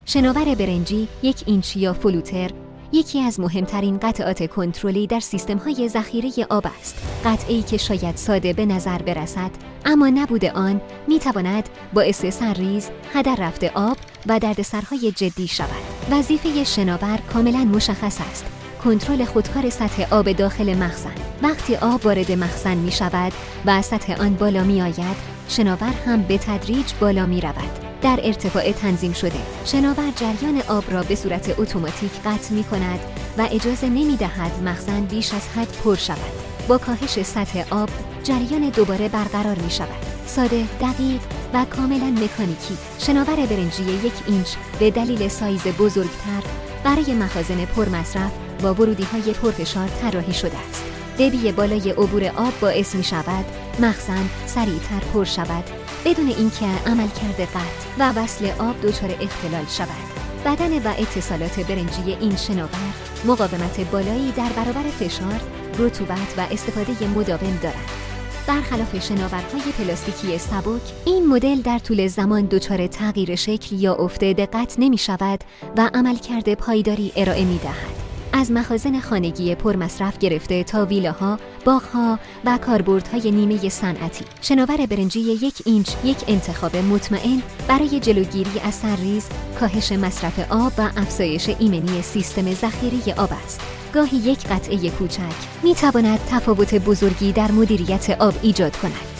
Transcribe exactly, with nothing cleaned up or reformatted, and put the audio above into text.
شناور برنجی یک اینچ یا فلوتر یکی از مهمترین قطعات کنترلی در سیستم‌های ذخیره آب است. قطعه‌ای که شاید ساده به نظر برسد، اما نبود آن می‌تواند باعث سرریز، هدر رفت آب و دردسرهای جدی شود. وظیفه شناور کاملاً مشخص است: کنترل خودکار سطح آب داخل مخزن. وقتی آب وارد مخزن می‌شود و سطح آن بالا می‌آید، شناور هم به تدریج بالا می‌رود. در ارتفاع تنظیم شده، شناور جریان آب را به صورت اتوماتیک قطع می کند و اجازه نمی دهد مخزن بیش از حد پر شود. با کاهش سطح آب، جریان دوباره برقرار می شود. ساده، دقیق و کاملا مکانیکی، شناور برنجی یک اینچ به دلیل سایز بزرگتر برای مخازن پرمصرف با ورودی‌های پرفشار طراحی شده است. دبی بالای عبور آب باعث می شود مخزن سریعتر پر شود بدون اینکه عملکرد قطع و وصل آب دچار اختلال شود. بدن و اتصالات برنجی این شناور مقاومت بالایی در برابر فشار، رطوبت و استفاده مداوم دارد. برخلاف شناورهای پلاستیکی سبک، این مدل در طول زمان دچار تغییر شکل یا افت دقت نمی شود و عملکرد پایداری ارائه می دهد. از مخازن خانگی پرمصرف گرفته تا ویلاها، باغ‌ها و کاربردهای نیمه صنعتی، شناور برنجی یک اینچ یک انتخاب مطمئن برای جلوگیری از سرریز، کاهش مصرف آب و افزایش ایمنی سیستم ذخیره آب است. گاهی یک قطعه کوچک می‌تواند تفاوت بزرگی در مدیریت آب ایجاد کند.